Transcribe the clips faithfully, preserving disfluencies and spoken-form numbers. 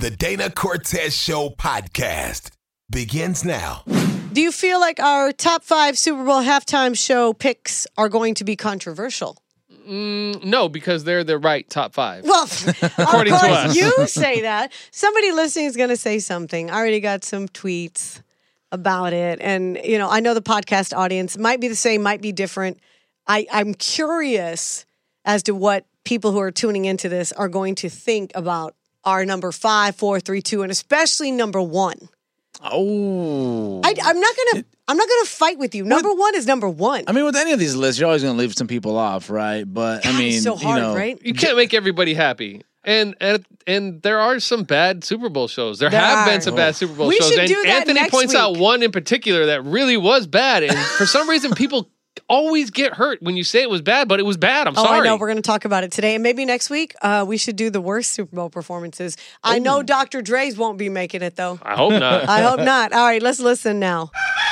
The Dana Cortez Show podcast begins now. Do you feel like our top five Super Bowl halftime show picks are going to be controversial? Mm, no, because they're the right top five. Well, according of to course us. you say that. Somebody listening is going to say something. I already got some tweets about it. And, you know, I know the podcast audience might be the same, might be different. I, I'm curious as to what people who are tuning into this are going to think about our number five, four, three, two, and especially number one. Oh, I, I'm not gonna. I'm not gonna fight with you. Number one is number one. I mean, with any of these lists, you're always going to leave some people off, right? But God, I mean, it's so hard, you know, right? You can't make everybody happy. And, and and there are some bad Super Bowl shows. There, There have are. been some bad Super Bowl We shows. should And do that Anthony next points out week. one in particular that really was bad. And for some reason, people always get hurt when you say it was bad, but it was bad. I'm Oh, sorry. I know. We're going to talk about it today. And maybe next week, uh, we should do the worst Super Bowl performances. I know Doctor Dre's won't be making it, though. I hope not. I hope not. All right, let's listen now.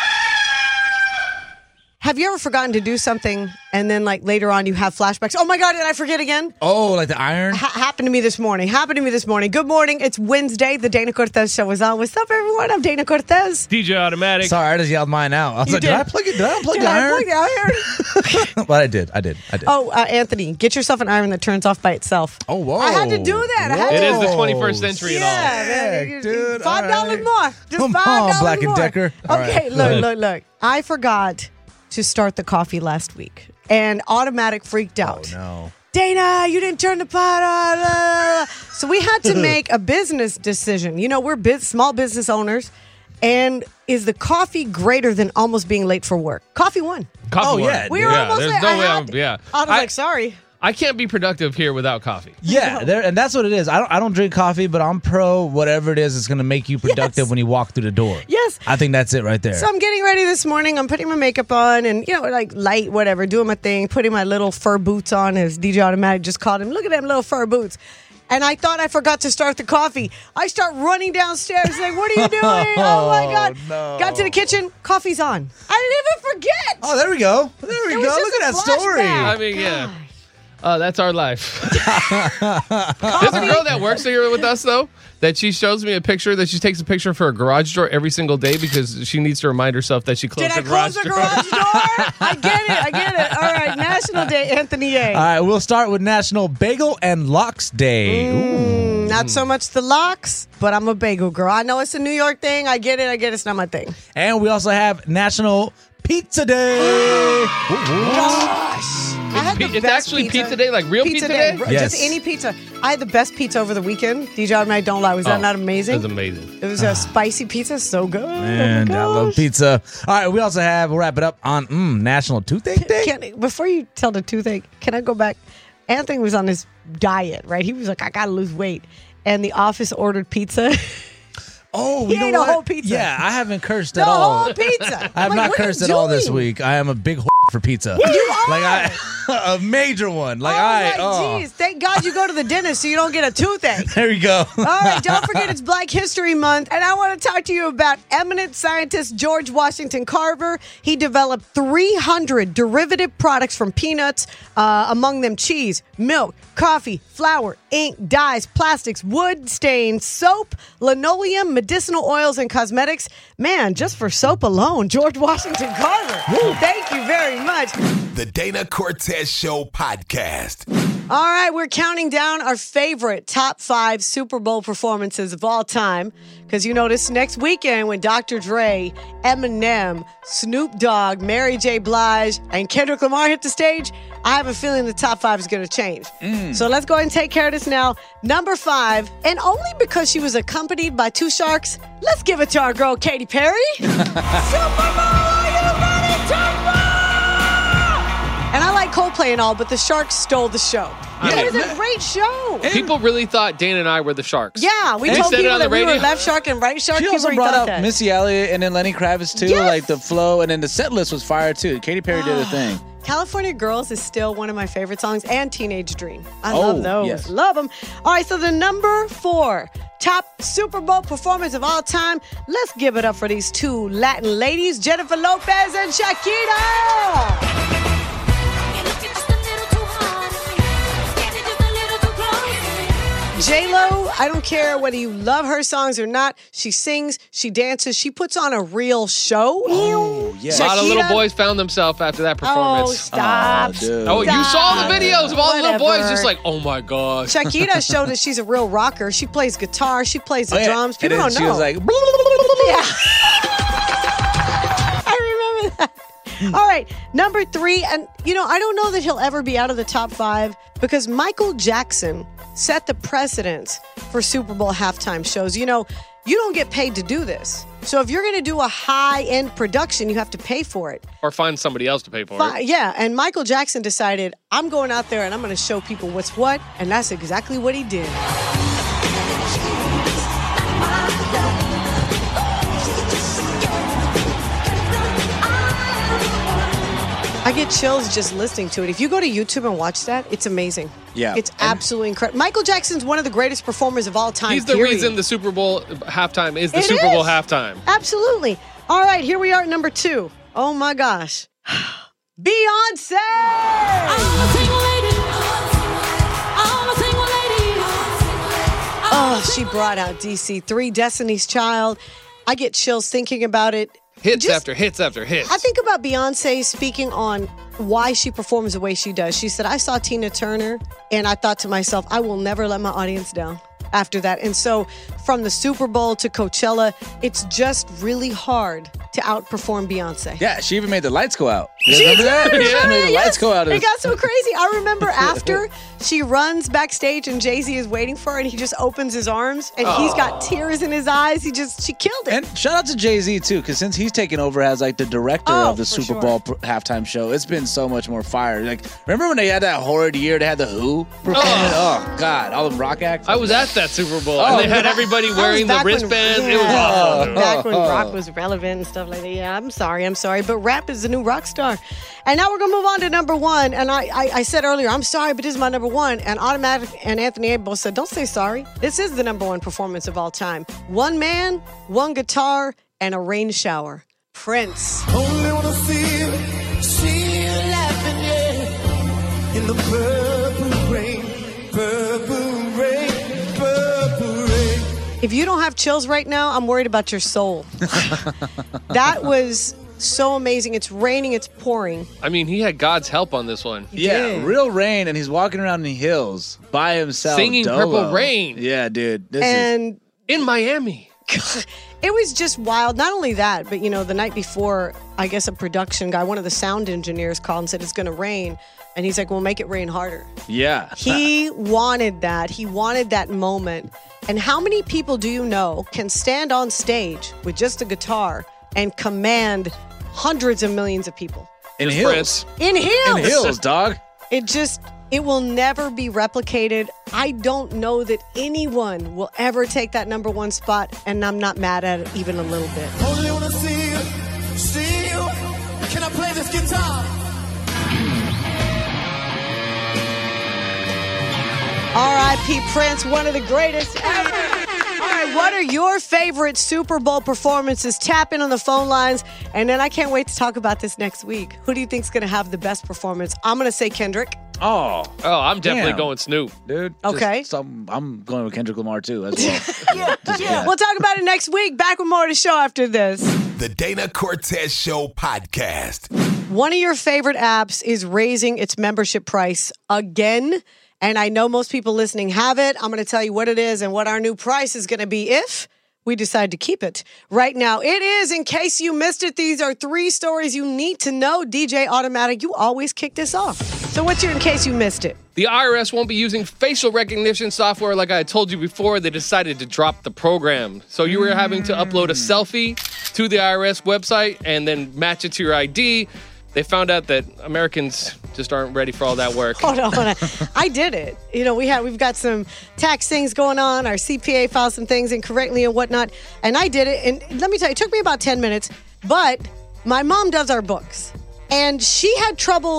Have you ever forgotten to do something and then, like, later on you have flashbacks? Oh, my God, did I forget again? Oh, like the iron? Ha- happened to me this morning. Happened to me this morning. Good morning. It's Wednesday. The Dana Cortez Show is on. What's up, everyone? I'm Dana Cortez. D J Automatic. Sorry, I just yelled mine out. I was You like, did. did I plug it? Did I unplug Did the I iron? plug the iron? But I did. I did. I did. Oh, uh, Anthony, get yourself an iron that turns off by itself. Oh, whoa. I had to do that. I had It to. is the twenty-first century and all. Yeah, Sick, man. dude. Five dollars All right. more. Just Come five on, dollars Black and more. Decker. All Okay, right. look, look, look. I forgot to start the coffee last week, and Automatic freaked out. Oh, no. Dana, you didn't turn the pot on. blah, blah, blah. So we had to make a business decision. You know, we're biz- small business owners, and is the coffee greater than almost being late for work? Coffee won. Coffee Oh, won. yeah, We were yeah, almost there's there. no I way had I'm, to- yeah. I was I, like, sorry. I can't be productive here without coffee. Yeah, there, and that's what it is. I don't. I don't drink coffee, but I'm pro whatever it is that's going to make you productive Yes. when you walk through the door. Yes. I think that's it right there. So I'm getting ready this morning. I'm putting my makeup on and, you know, like light, whatever, doing my thing, putting my little fur boots on, as D J Automatic just called him. Look at them little fur boots. And I thought I forgot to start the coffee. I start running downstairs like, what are you doing? Oh, my God. no. Got to the kitchen. Coffee's on. I didn't even forget. oh, there we go. There we It go. was just Look at a that story. flashback. I mean, yeah. Uh, that's our life. There's a girl that works here with us, though, that she shows me a picture, that she takes a picture for a garage door every single day because she needs to remind herself that she closed Did I the garage close the door. garage door? I get it. I get it. All right. National Day, Anthony A. All right, we'll start with National Bagel and Lox Day. Ooh. Not so much the locks, but I'm a bagel girl. I know it's a New York thing. I get it. I get it. It's not my thing. And we also have National Pizza Day. Gosh. I had the It's best actually pizza day, like real pizza day? R- Yes. Just any pizza. I had the best pizza over the weekend. D J Automatic, don't lie. Was that Oh, not amazing? It was amazing. It was a spicy pizza. So good. And oh my I love gosh. pizza. All right, we also have, we'll wrap it up on mm, National Toothache Day. Can, before you tell the toothache, can I go back? Anthony was on this diet, right? He was like, I got to lose weight. And the office ordered pizza. Oh, He you know ate a what? whole pizza. Yeah, I haven't cursed The at all. whole pizza. I have I'm like, not what are cursed you at all this doing? week. I am a big for pizza. You are. Like I, a major one. Like oh, I, my oh. geez. Thank God you go to the dentist so you don't get a toothache. There you go. All right, don't forget it's Black History Month, and I want to talk to you about eminent scientist George Washington Carver. He developed three hundred derivative products from peanuts, uh, among them cheese, milk, coffee, flour, ink, dyes, plastics, wood stains, soap, linoleum, medicinal oils, and cosmetics. Man, just for soap alone, George Washington Carver. Thank you very much. The Dana Cortez Show podcast. All right, we're counting down our favorite top five Super Bowl performances of all time. Because you know, this next weekend when Doctor Dre, Eminem, Snoop Dogg, Mary J. Blige, and Kendrick Lamar hit the stage, I have a feeling the top five is going to change. Mm. So let's go ahead and take care of this now. Number five, and only because she was accompanied by two sharks, let's give it to our girl Katy Perry. Super Bowl, are you ready to roll? And I like Coldplay and all, but the Sharks stole the show. Yeah. It was a great show. People really thought Dana and I were the Sharks. Yeah, we And told said it people on that the we were radio. left shark and right shark. She People also really brought thought up that. Missy Elliott and then Lenny Kravitz too, Yes. like the flow, and then the set list was fire too. Katy Perry did her thing. California Girls is still one of my favorite songs, and Teenage Dream. I Oh, love those. yes. Love them. All right, so the number four top Super Bowl performance of all time. Let's give it up for these two Latin ladies, Jennifer Lopez and Shakira. J-Lo, I don't care whether you love her songs or not. She sings, she dances, she puts on a real show. Oh, yeah. A lot of little Shakira- boys found themselves after that Oh, performance. stop. Oh, dude. Oh, you saw the videos of all the little boys Whatever. just like, oh my gosh. Shakira showed that she's a real rocker. She plays guitar, she plays the Oh, yeah. drums. And People then don't she know. was like, Yeah. I remember that. All right, number three, and you know, I don't know that he'll ever be out of the top five because Michael Jackson set the precedence for Super Bowl halftime shows. You know, you don't get paid to do this. So if you're going to do a high-end production, you have to pay for it. Or find somebody else to pay for Fi- it. Yeah, and Michael Jackson decided, I'm going out there and I'm going to show people what's what, and that's exactly what he did. I get chills just listening to it. If you go to YouTube and watch that, it's amazing. Yeah. It's And- absolutely incredible. Michael Jackson's one of the greatest performers of all time. He's the period. reason the Super Bowl halftime is the It Super Bowl is. halftime. Absolutely. All right, here we are at number two. Oh my gosh. Beyonce! Oh, she brought out D C three, Destiny's Child. I get chills thinking about it. Hits Just- after hits after hits. I think about Beyonce speaking on why she performs the way she does. She said, I saw Tina Turner and I thought to myself, I will never let my audience down after that. And so from the Super Bowl to Coachella, it's just really hard to outperform Beyonce. yeah, she even made the lights go out. You She remember that? did, She right? made the Yes. lights go out. It got so crazy. I remember after she runs backstage and Jay-Z is waiting for her and he just opens his arms and he's got tears in his eyes. He just, she killed it. And shout out to Jay-Z too, because since he's taken over as like the director Oh, of the for Super sure. Bowl pr- halftime show, it's been so much more fire. Like, remember when they had that horrid year? They had the Who performing. Oh, God, all the rock acts. I was at that Super Bowl, Oh, and they had That- everybody that was wearing the back when- wristbands. It was yeah, awesome. Back when Oh. rock was relevant and stuff like that. Yeah, I'm sorry, I'm sorry, but rap is the new rock star. And now we're gonna move on to number one. And I, I, I said earlier, I'm sorry, but this is my number one. And Automatic and Anthony A both said, don't say sorry. This is the number one performance of all time. One man, one guitar, and a rain shower. Prince. Only wanna feel, see you laughing, yeah. In the purple rain, purple rain, purple rain. If you don't have chills right now, I'm worried about your soul. That was so amazing. It's raining, it's pouring. I mean, he had God's help on this one. Yeah, did. real rain, and he's walking around in the hills by himself. Singing dolo. Purple Rain. Yeah, dude. This is, And In Miami. it was just wild. Not only that, but you know, the night before, I guess a production guy, one of the sound engineers called and said it's going to rain. And he's like, well, make it rain harder. yeah. He wanted that. He wanted that moment. And how many people do you know can stand on stage with just a guitar and command hundreds of millions of people? in Just hills. Prince. In hills. In hills, dog. It just, it will never be replicated. I don't know that anyone will ever take that number one spot, and I'm not mad at it even a little bit. Only wanna see you, see you. Can I play this guitar? R I P Prince, one of the greatest ever. All right, what are your favorite Super Bowl performances? Tap in on the phone lines, and then I can't wait to talk about this next week. Who do you think's going to have the best performance? I'm going to say Kendrick. Oh, Oh, I'm definitely Damn. going Snoop. dude. Okay. Just some, I'm going with Kendrick Lamar too as well. Just- yeah. We'll talk about it next week. Back with more of the show after this. The Dana Cortez Show podcast. One of your favorite apps is raising its membership price again. And I know most people listening have it. I'm going to tell you what it is and what our new price is going to be if we decide to keep it. Right now, it is, in case you missed it, these are three stories you need to know. D J Automatic, you always kick this off. So what's your in case you missed it? The I R S won't be using facial recognition software like I had told you before. They decided to drop the program. So you were having to upload a selfie to the I R S website and then match it to your I D. They found out that Americans just aren't ready for all that work. Hold on, hold on. I did it. You know, we have we've got some tax things going on. Our C P A filed some things incorrectly and whatnot, and I did it. And let me tell you, it took me about ten minutes. But my mom does our books, and she had trouble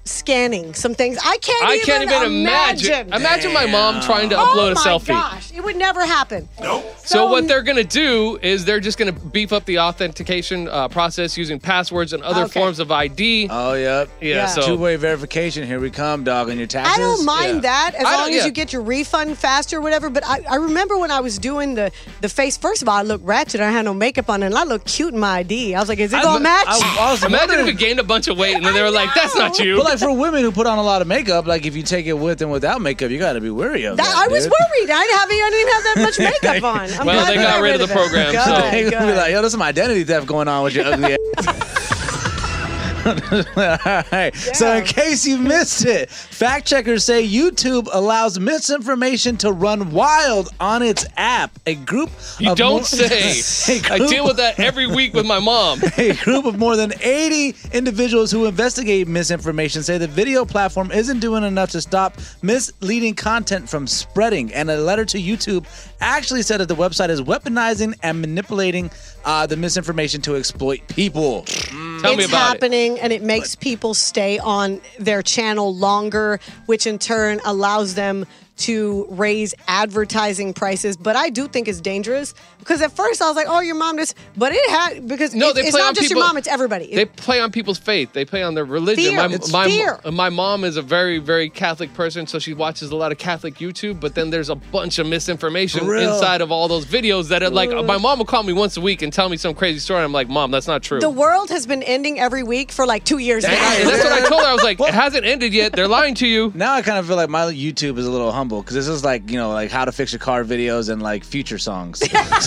scanning some things. I can't I even can't even imagine. imagine. Imagine my mom trying to Oh upload a my selfie. gosh, it would never happen. Nope. So what they're going to do is they're just going to beef up the authentication uh, process using passwords and other Okay. forms of I D. Oh, yep. yeah, Yeah. so Two-way verification. Here we come, dog, on your taxes. I don't mind Yeah. that as I don't- long as yeah. you get your refund faster or whatever. But I, I remember when I was doing the, the face, first of all, I looked ratchet. I had no makeup on and I looked cute in my I D. I was like, is it going to match? I, I was imagine if wondering- it gained a bunch of weight and then they were like, that's not you. But like for women who put on a lot of makeup, like if you take it with and without makeup, you got to be wary of that. That- I was dude. worried. I didn't have, I didn't have that much makeup on. I'm Well, glad they we got rid of the it. program, Good, so- They're gonna be good. like, yo, there's some identity theft going on with your ugly ass. All right. So, in case you missed it, fact checkers say YouTube allows misinformation to run wild on its app. A group You of don't more- say. a I group- deal with that every week with my mom. A group of more than eighty individuals who investigate misinformation say the video platform isn't doing enough to stop misleading content from spreading. And a letter to YouTube actually said that the website is weaponizing and manipulating uh, the misinformation to exploit people. Tell me It's about happening, and it makes people stay on their channel longer, which in turn allows them to raise advertising prices. But I do think it's dangerous because at first I was like, "Oh, your mom just," but it had because No, it- they it's play not on just people- your mom; it's everybody. it. They play on people's faith. They play on their religion. Fear. My, It's my, fear. my mom is a very, very Catholic person, so she watches a lot of Catholic YouTube, but then there's a bunch of misinformation For real? inside of all those videos that are like, my mom will call me once a week and tell me some crazy story. I'm like, Mom, that's not true. The world has been ending every week for like two years And now. I- and that's what I told her. I was like, it hasn't ended yet. They're lying to you. Now I kind of feel like my YouTube is a little humble because this is like, you know, like how to fix your car videos and like future songs.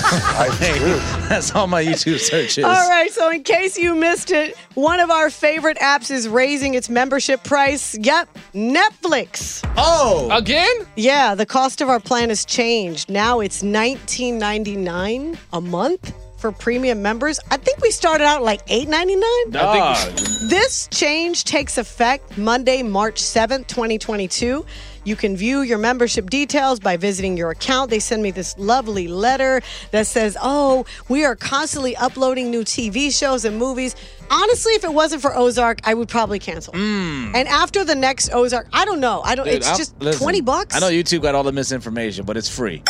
That's all my YouTube search is. All right, so in case you missed it, one of our favorite apps is raising its membership price. Yep, Netflix. Oh, Again? Yeah, the cost of our plan has changed. Now it's nineteen ninety-nine a month for premium members. I think we started out like eight ninety-nine. dog. This change takes effect Monday, March seventh, twenty twenty-two. You can view your membership details by visiting your account. They send me this lovely letter that says, oh, we are constantly uploading new T V shows and movies. Honestly, if it wasn't for Ozark, I would probably cancel. And after the next Ozark, I don't know. I don't. Dude, it's I'm- just listen, twenty bucks. I know YouTube got all the misinformation, but it's free.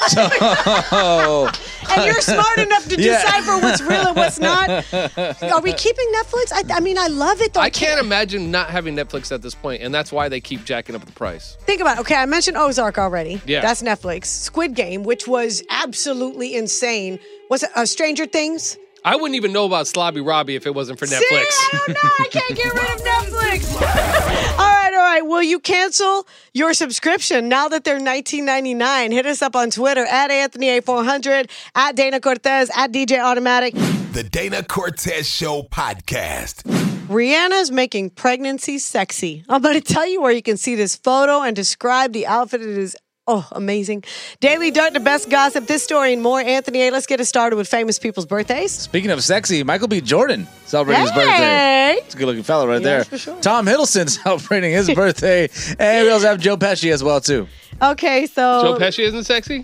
And you're smart enough to Yeah. decipher what's real and what's not. Are we keeping Netflix? I, I mean, I love it though. I can't imagine not having Netflix at this point, and that's why they keep jacking up the price. Think about it. Okay, I mentioned Ozark already. Yeah. That's Netflix. Squid Game, which was absolutely insane. Was it uh, Stranger Things? I wouldn't even know about Slobby Robbie if it wasn't for Netflix. See, I don't know. I can't get rid of Netflix. all right, all right. Will you cancel your subscription now that they're nineteen ninety-nine? Hit us up on Twitter at Anthony A four hundred, at Dana Cortez, at D J Automatic. The Dana Cortez Show podcast. Rihanna's making pregnancy sexy. I'm going to tell you where you can see this photo and describe the outfit. It is, oh, amazing. Daily Dirt, the best gossip, this story and more. Anthony A, let's get it started with famous people's birthdays. Speaking of sexy, Michael B. Jordan celebrating his birthday. Hey! It's a good looking fellow right Yes, there. for sure. Tom Hiddleston celebrating his birthday. And we also have Joe Pesci as well, too. Okay, so Joe Pesci isn't sexy?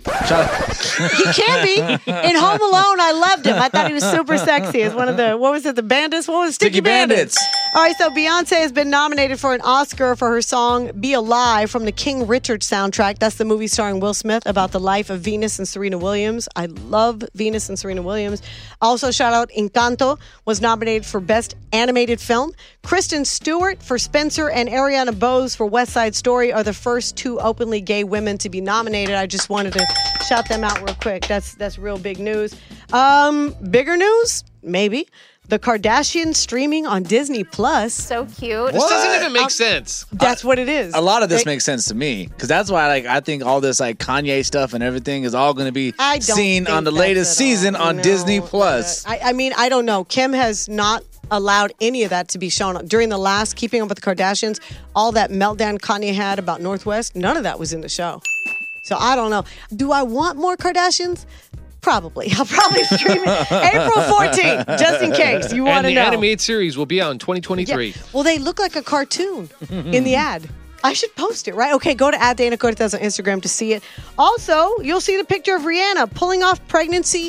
he can be. In Home Alone, I loved him. I thought he was super sexy. As one of the, what was it, the bandits? What was it? Sticky, Sticky Bandits. All right, so Beyonce has been nominated for an Oscar for her song Be Alive from the King Richard soundtrack. That's the movie starring Will Smith about the life of Venus and Serena Williams. I love Venus and Serena Williams. Also, shout out Encanto was nominated for Best Animated Film. Kristen Stewart for Spencer and Ariana Bose for West Side Story are the first two openly gay women to be nominated. I just wanted to shout them out real quick. That's that's real big news. Um, bigger news? Maybe. The Kardashians streaming on Disney Plus. So cute. This doesn't even Um, make sense. That's what it is. A lot of this They- makes sense to me because that's why, like, I think all this like Kanye stuff and everything is all going to be I don't seen think on the that's latest at season all. on No, Disney uh, Plus. I, I mean, I don't know. Kim has not allowed any of that to be shown during the last Keeping Up with the Kardashians. All that meltdown Kanye had about Northwest, none of that was in the show. So I don't know. Do I want more Kardashians? Probably. I'll probably stream it April fourteenth, just in case you want And to the know. animated series will be out in twenty twenty-three. Yeah. Well, they look like a cartoon in the ad. I should post it, right? Okay, go to at Dana Cortez on Instagram to see it. Also, you'll see the picture of Rihanna pulling off pregnancy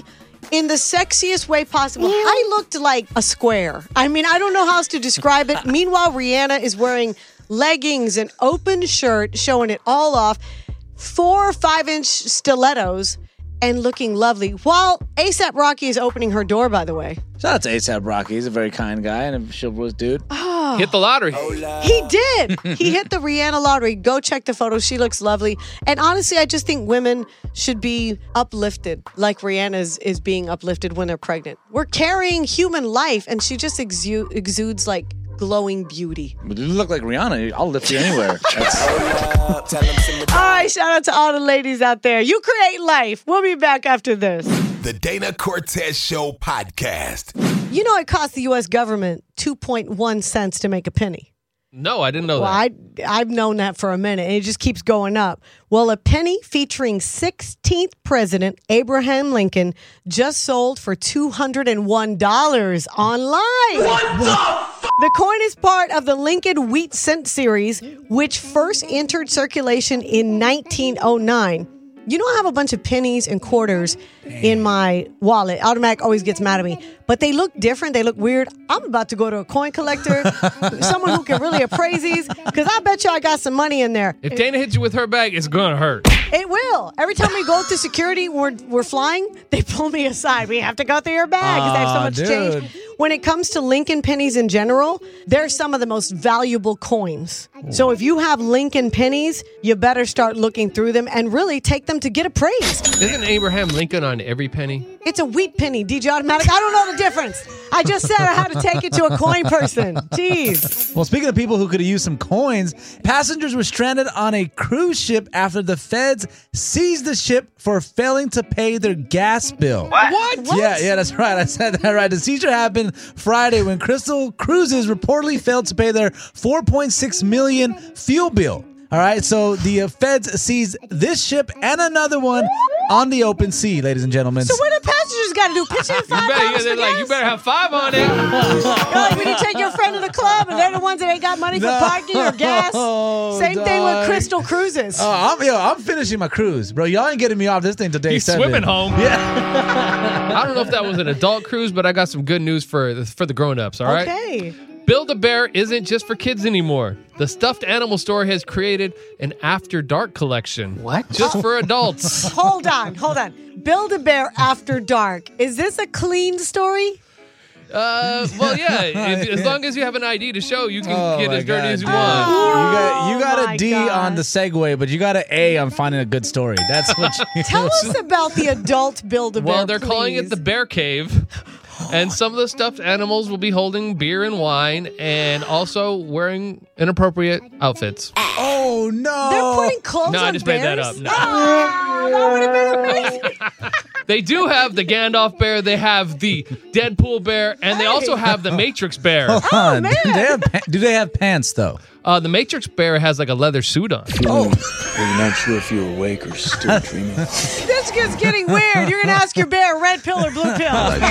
in the sexiest way possible. I looked like a square. I mean, I don't know how else to describe it. Meanwhile, Rihanna is wearing leggings, an open shirt, showing it all off, four or five-inch stilettos, and looking lovely. While ASAP Rocky is opening her door, by the way. Shout out to ASAP Rocky. He's a very kind guy and a chivalrous dude. Hit the lottery. He did. He hit the Rihanna lottery. Go check the photos. She looks lovely. And honestly, I just think women should be uplifted like Rihanna is, is being uplifted when they're pregnant. We're carrying human life, and she just exu- exudes like glowing beauty. But you look like Rihanna. I'll lift you anywhere. That's- All right, shout out to all the ladies out there. You create life. We'll be back after this. The Dana Cortez Show podcast. You know it costs the U S government two point one cents to make a penny. No, I didn't know Well, that. I, I've known that for a minute, and it just keeps going up. Well, a penny featuring sixteenth President Abraham Lincoln just sold for two hundred one dollars online. What the f- The coin is part of the Lincoln Wheat Cent series, which first entered circulation in nineteen oh nine. You know, I have a bunch of pennies and quarters in my wallet. Automatic always gets mad at me. But they look different. They look weird. I'm about to go to a coin collector, someone who can really appraise these, because I bet you I got some money in there. If Dana hits you with her bag, it's going to hurt. It will. Every time we go to security, we're, we're flying, they pull me aside. We have to go through your bag because they have so Aw, much dude. change. When it comes to Lincoln pennies in general, they're some of the most valuable coins. So if you have Lincoln pennies, you better start looking through them and really take them to get appraised. Isn't Abraham Lincoln on every penny? It's a wheat penny, D J Automatic. I don't know the difference. I just said I had to take it to a coin person. Jeez. Well, speaking of people who could have used some coins, passengers were stranded on a cruise ship after the feds seized the ship for failing to pay their gas bill. What? Yeah, yeah, that's right. I said that right. The seizure happened Friday when Crystal Cruises reportedly failed to pay their four point six million dollars fuel bill. All right, so the uh, feds seized this ship and another one on the open sea, ladies and gentlemen. So what do passengers got to do? Pitch in You five better, dollars they're for like, gas? you better have five on it. You're like when you take your friend to the club and they're the ones that ain't got money for No. parking or gas. Same thing with dog. Crystal Cruises. Oh, I'm, yo, I'm finishing my cruise, bro. Y'all ain't getting me off this thing till day He's seven. swimming home. Yeah. I don't know if that was an adult cruise, but I got some good news for the, for the grown-ups, all right? Okay. Build-A-Bear isn't just for kids anymore. The stuffed animal store has created an After Dark collection. What? Just for adults. Hold on, hold on. Build-A-Bear After Dark. Is this a clean story? Uh, well, yeah. If, as long as you have an I D to show, you can Oh get my as dirty God, as you dude. want. You got you got Oh my a D God. on the segue, but you got an A on finding a good story. That's what you Tell us about the adult Build-A-Bear, Well, they're calling it please. the Bear Cave. And some of the stuffed animals will be holding beer and wine and also wearing inappropriate outfits. Oh no. They're putting clothes No, on I just made that bears? up. No. Oh, that would have been amazing. They do have the Gandalf bear, they have the Deadpool bear, and they also have the Matrix bear. Hold on. man. Do they have pa- do they have pants though? Uh, the Matrix bear has like a leather suit on. Oh. We're not sure if you're awake or still dreaming. This gets getting weird. You're going to ask your bear red pill or blue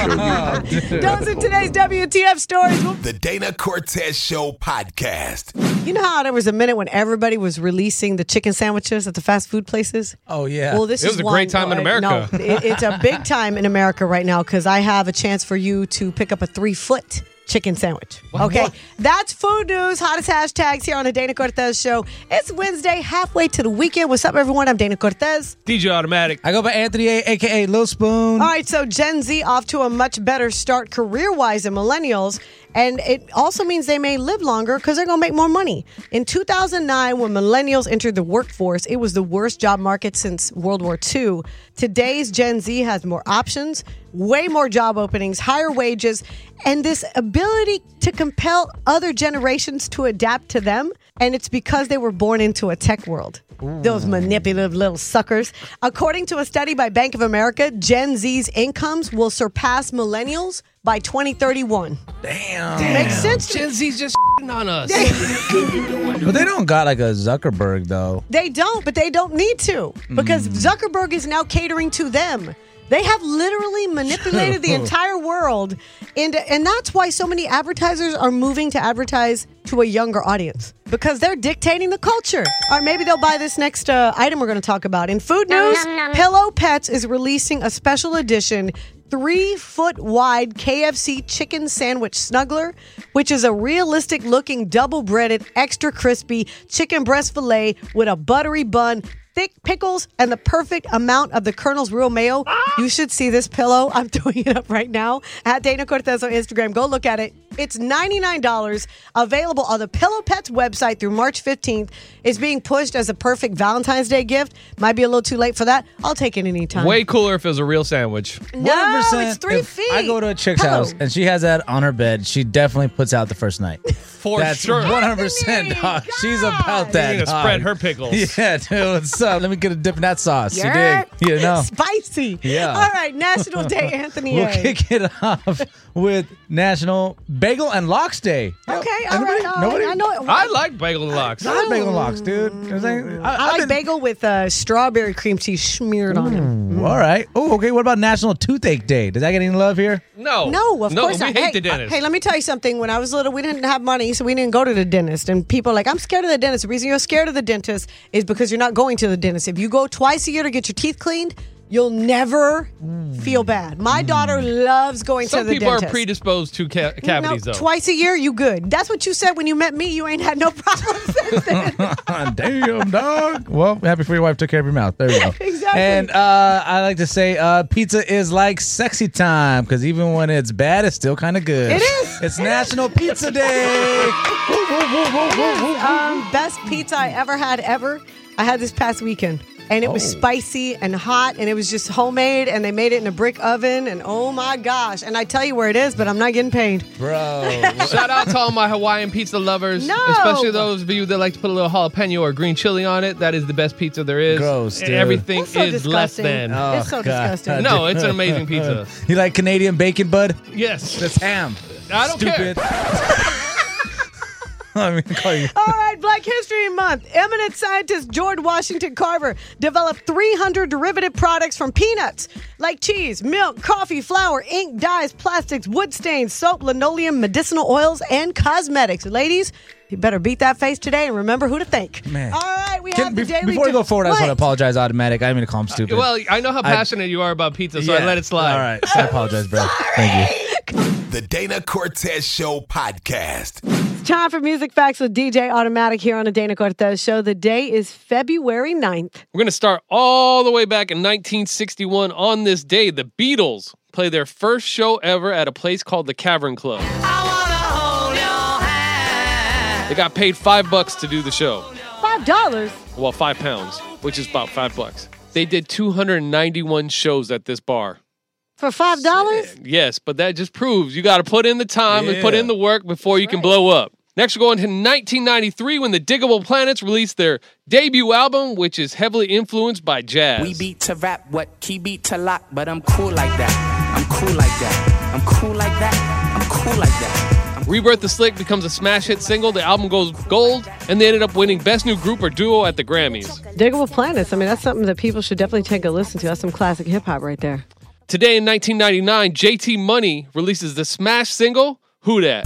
pill. Those are today's W T F stories. The Dana Cortez Show podcast. You know how there was a minute when everybody was releasing the chicken sandwiches at the fast food places? Oh yeah. Well, this It is was a one- great time in uh, America. No, it, it's a big time in America right now because I have a chance for you to pick up a three-foot chicken sandwich. Okay, What? that's food news. Hottest hashtags here on the Dana Cortez Show. It's Wednesday, halfway to the weekend. What's up, everyone? I'm Dana Cortez. D J Automatic. I go by Anthony A, aka Lil Spoon. All right, so Gen Z off to a much better start career-wise than millennials. And it also means they may live longer because they're going to make more money. In two thousand nine, when millennials entered the workforce, it was the worst job market since World War Two. Today's Gen Z has more options, way more job openings, higher wages, and this ability to compel other generations to adapt to them. And it's because they were born into a tech world. Those manipulative little suckers. According to a study by Bank of America, Gen Z's incomes will surpass millennials by twenty thirty-one. Damn. Makes sense. Gen Z's just on us. But they don't got like a Zuckerberg though. They don't, but they don't need to because Zuckerberg is now catering to them. They have literally manipulated the entire world, and and that's why so many advertisers are moving to advertise to a younger audience because they're dictating the culture. Or maybe they'll buy this next uh, item we're going to talk about. In food news, Pillow Pets is releasing a special edition three-foot-wide K F C chicken sandwich snuggler, which is a realistic-looking double-breaded, extra crispy chicken breast filet with a buttery bun, thick pickles, and the perfect amount of the Colonel's Real Mayo. You should see this pillow. I'm throwing it up right now at Dana Cortez on Instagram. Go look at it. It's ninety-nine dollars, available on the Pillow Pets website through March fifteenth. It's being pushed as a perfect Valentine's Day gift. Might be a little too late for that. I'll take it anytime. Way cooler if it was a real sandwich. No, it's three if feet. I go to a chick's Hello. house and she has that on her bed, she definitely puts out the first night. For That's sure. one hundred percent, Anthony, dog. She's about God. that. You're gonna dog. spread her pickles. Yeah, dude. What's up? Let me get a dip in that sauce. You Yeah. dig? You know. Spicy. Yeah. All right, National Day, Anthony. We'll A. kick it off with National Bagel and Lox Day. Okay, all Anybody? right. all Nobody? right. I know. I like bagel and lox. I like bagel and lox, dude. You know what I'm saying? I, I've like been- bagel with uh, strawberry cream cheese smeared on it. All right. Oh, okay. What about National Toothache Day? Does that get any love here? No. No, of no, course we not. hate hey, the dentist. uh, hey, let me tell you something. When I was little, we didn't have money, so we didn't go to the dentist. And people are like, I'm scared of the dentist. The reason you're scared of the dentist is because you're not going to the dentist. If you go twice a year to get your teeth cleaned, you'll never feel bad. My daughter loves going Some to the people dentist. are predisposed to ca- cavities, no, though. twice a year, you good. That's what you said when you met me. You ain't had no problems since then. Damn, dog. Well, happy for your wife took care of your mouth. There you go. Exactly. And uh, I like to say uh, pizza is like sexy time because even when it's bad, it's still kind of good. It is. It's National Pizza Day. um, best pizza I ever had ever. I had this past weekend. And it was Oh. spicy and hot, and it was just homemade, and they made it in a brick oven, and oh my gosh. And I tell you where it is, but I'm not getting paid. Bro. Shout out to all my Hawaiian pizza lovers, No. especially those of you that like to put a little jalapeno or green chili on it. That is the best pizza there is. Gross, dude. Everything That's so is less disgusting. than. Oh, It's so God. disgusting. No, it's an amazing pizza. You like Canadian bacon, bud? Yes. That's ham. I don't care. Stupid. I mean, call you. All right, Black History Month. Eminent scientist George Washington Carver developed three hundred derivative products from peanuts, like cheese, milk, coffee, flour, ink, dyes, plastics, wood stains, soap, linoleum, medicinal oils, and cosmetics. Ladies, you better beat that face today and remember who to thank. Man. All right, we Can- have the be- daily... before we do- go forward, I just want to What? apologize automatic. I didn't mean to call him stupid. Well, I know how I- passionate you are about pizza, so I Yeah. let it slide. All right. I apologize, bro. Thank you. The Dana Cortez Show podcast. Time for Music Facts with D J Automatic here on the Dana Cortez Show. The day is February ninth. We're going to start all the way back in nineteen sixty-one. On this day, the Beatles play their first show ever at a place called the Cavern Club. They got paid five bucks to do the show. Five dollars? Well, five pounds, which is about five bucks. They did two hundred ninety-one shows at this bar. For five dollars? Yes, but that just proves you got to put in the time and put Yeah. in the work before you can blow up. Next, we're going to nineteen ninety-three when the Diggable Planets released their debut album, which is heavily influenced by jazz. We beat to rap, what key beat to lock, but I'm cool like that. I'm cool like that. I'm cool like that. I'm cool like that. Rebirth the Slick becomes a smash hit single. The album goes gold, and they ended up winning Best New Group or Duo at the Grammys. Diggable Planets. I mean, that's something that people should definitely take a listen to. That's some classic hip hop right there. Today in nineteen ninety-nine, J T Money releases the smash single, Who Dat?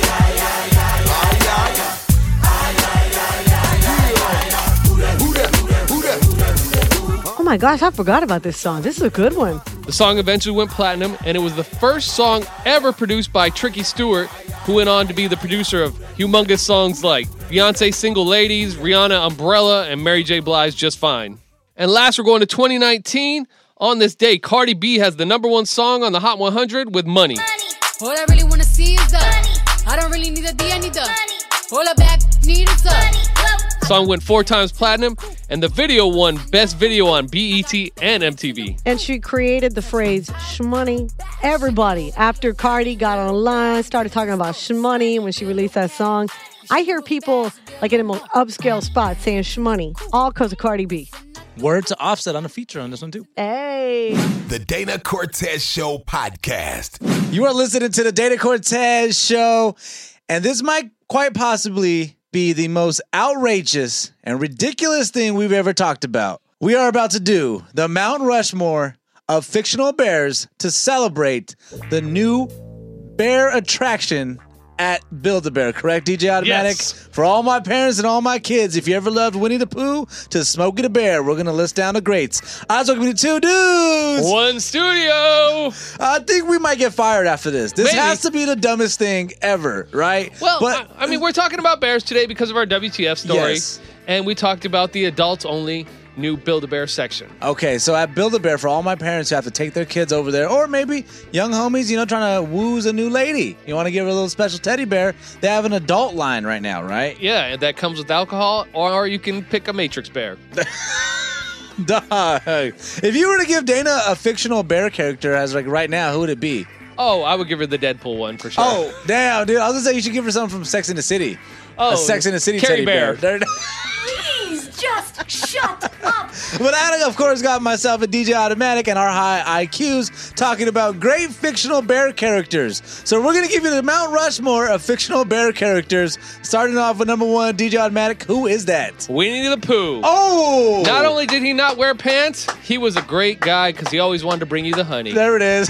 Oh my gosh, I forgot about this song. This is a good one. The song eventually went platinum, and it was the first song ever produced by Tricky Stewart, who went on to be the producer of humongous songs like Beyonce's Single Ladies, Rihanna Umbrella, and Mary J. Blige Just Fine. And last, we're going to twenty nineteen. On this day, Cardi B has the number one song on the Hot one hundred with Money. All I really wanna see is the I don't really need a D, I need the all I back need is the The song went four times platinum, and the video won Best Video on B E T and M T V. And she created the phrase shmoney. Everybody, after Cardi got online, started talking about shmoney when she released that song. I hear people like in the most upscale spots saying shmoney, all because of Cardi B. Word to Offset on a feature on this one, too. Hey. The Dana Cortez Show podcast. You are listening to the Dana Cortez Show, and this might quite possibly be the most outrageous and ridiculous thing we've ever talked about. We are about to do the Mount Rushmore of fictional bears to celebrate the new bear attraction at Build-A-Bear, correct, D J Automatic? Yes. For all my parents and all my kids, if you ever loved Winnie the Pooh to Smokey the Bear, we're going to list down the greats. I was talking to two dudes. One studio. I think we might get fired after this. This Maybe. has to be the dumbest thing ever, right? Well, but I, I mean, we're talking about bears today because of our W T F story. Yes. And we talked about the adults-only new Build-A-Bear section. okay, so at Build-A-Bear, for all my parents who have to take their kids over there, or maybe young homies, you know, trying to wooze a new lady. You want to give her a little special teddy bear. They have an adult line right now, right? Yeah, and that comes with alcohol, or you can pick a Matrix bear. Dog. If you were to give Dana a fictional bear character as like right now, who would it be? Oh, I would give her the Deadpool one for sure. Oh, damn, dude. I was going to say you should give her something from Sex and the City. Oh, a Sex and the City Carrie teddy Bear. bear. There- Please just shut up. But I, of course, got myself a D J Automatic and our high I Qs talking about great fictional bear characters. So we're going to give you the Mount Rushmore of fictional bear characters. Starting off with number one, D J Automatic. Who is that? Winnie the Pooh. Oh! Not only did he not wear pants, he was a great guy because he always wanted to bring you the honey. There it is.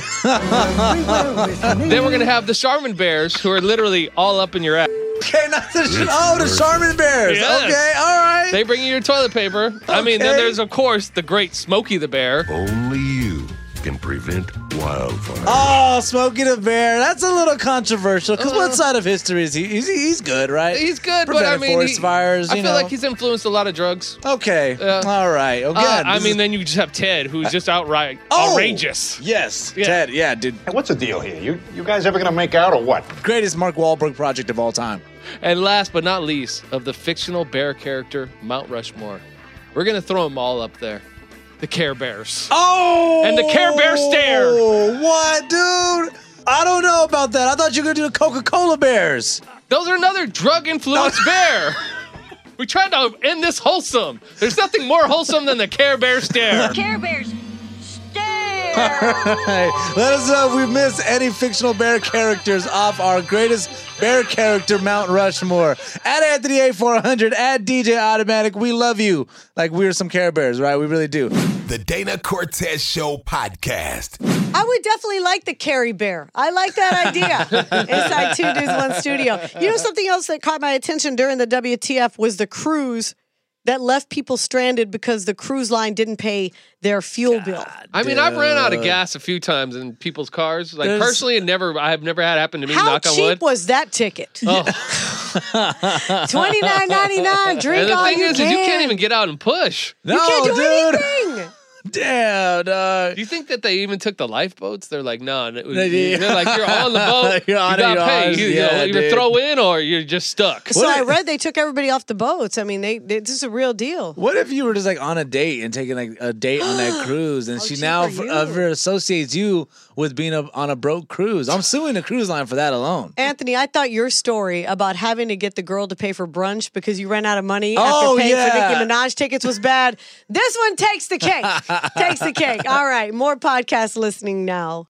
Then we're going to have the Charmin Bears, who are literally all up in your ass. Okay, not the sh- oh, the Charmin Bears. Yes. Okay, all right. They bring you your toilet paper. I mean, then Okay. there's, of course, the great Smokey the Bear. Only you can prevent wildfire. Oh, Smokey the Bear. That's a little controversial. Because what side of history is he? He's, he's good, right? He's good, but I Prevented mean, forest he- fires. I you feel know. like he's influenced a lot of drugs. Okay. Yeah. All right. Again. Uh, I this mean, is- then you just have Ted, who's just outright Oh! outrageous. Yes. Yeah. Ted. Yeah, dude. Hey, what's the deal here? You you guys ever gonna make out or what? Greatest Mark Wahlberg project of all time. And last but not least, of the fictional bear character, Mount Rushmore, we're going to throw them all up there. The Care Bears. Oh! And the Care Bear stare. What, dude? I don't know about that. I thought you were going to do the Coca-Cola Bears. Those are another drug-influenced bear. We tried to end this wholesome. There's nothing more wholesome than the Care Bear stare. Care Bears, stare. Hey, let us know if we missed any fictional bear characters off our greatest bear character Mount Rushmore. At Anthony A four hundred, at D J Automatic, we love you like we're some Care Bears, right? We really do. The Dana Cortez Show podcast. I would definitely like the Carrie Bear. I like that idea. Inside Two Dudes, One Studio. You know, something else that caught my attention during the W T F was the cruise that left people stranded because the cruise line didn't pay their fuel bill. I mean, I've ran out of gas a few times in people's cars. Like There's- personally, it never. I've never had happen to me. How knock on wood. cheap was that ticket? Oh. twenty-nine ninety-nine. Drink And the all thing you is, can. is you can't even get out and push. No, You can't do dude. anything. Damn, dog. Do you think that they even took the lifeboats? They're like, no. It was, They- they're like, you're on the boat. You're on you it, got you're paid. ours. You, you Yeah, know, either dude. throw in or you're just stuck. So What I if- read they took everybody off the boats. I mean, they, they this is a real deal. What if you were just like on a date and taking like a date on that cruise, and How she cheap now are you? forever associates you with being a, on a broke cruise? I'm suing the cruise line for that alone. Anthony, I thought your story about having to get the girl to pay for brunch because you ran out of money Oh, after paying yeah. for Nicki Minaj tickets was bad. This one takes the cake. Takes the cake. All right, more podcast listening now.